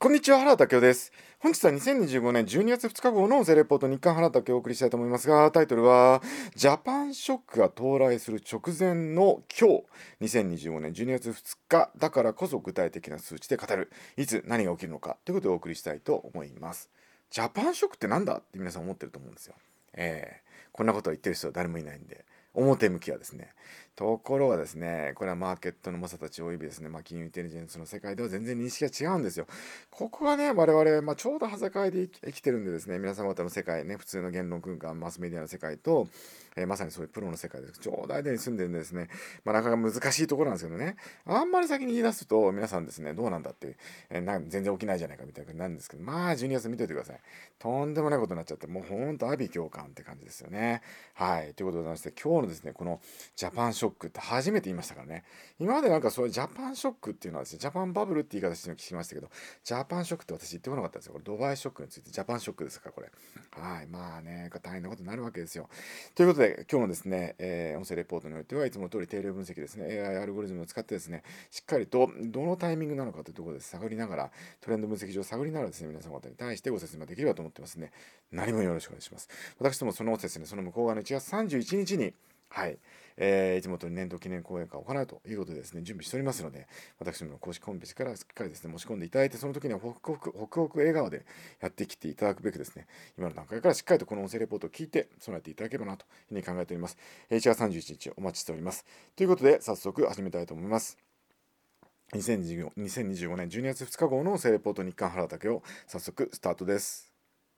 こんにちは、原田明夫です。本日は2025年12月2日号の音声レポート日刊原田明をお送りしたいと思いますが、タイトルは、ジャパンショックが到来する直前の今日、2025年12月2日だからこそ具体的な数値で語る、いつ何が起きるのかということでお送りしたいと思います。ジャパンショックってなんだって皆さん思ってると思うんですよ。こんなことを言ってる人は誰もいないんで。表向きはですね。ところがですね、これはマーケットの猛者たちおよびですね、金融インテリジェンスの世界では全然認識が違うんですよ。ここがね、我々、ちょうど端境で生きてるんでですね、皆様方の世界ね、普通の言論空間、マスメディアの世界と、まさにそういうプロの世界でちょうど間に住んでるんでですね、なかなか難しいところなんですけどね、あんまり先に言い出すと、皆さんですね、どうなんだって、全然起きないじゃないかみたいな感じになるんですけど、12月見ておいてください。とんでもないことになっちゃって、もうほんと阿鼻共感って感じですよね。はい。ということでございまして、今日のですね、このジャパンショックって初めて言いましたからね。今までなんかそういうジャパンショックっていうのはですね、ジャパンバブルって言い方してるの聞きましたけど、ジャパンショックって私言ってこなかったんですよ。これドバイショックについてジャパンショックですから、これ。はい。大変なことになるわけですよ。ということで、今日のですね、音声レポートにおいてはいつも通り定量分析ですね、AI アルゴリズムを使ってですね、しっかりとどのタイミングなのかというところで探りながら、トレンド分析上探りながらですね、皆様方に対してご説明できればと思ってますので、何もよろしくお願いします。私どもそのですね、その向こう側の1月31日に、はい、いつもと年度記念講演会を行うということでですね、準備しておりますので、私どもの公式ホームページからしっかりですね、申し込んでいただいて、その時にはホクホク笑顔でやってきていただくべくですね、今の段階からしっかりとこの音声レポートを聞いて備えていただければなというふうに考えております。1月31日お待ちしております。ということで、早速始めたいと思います。2025年12月2日号の音声レポート日刊原田を早速スタートです。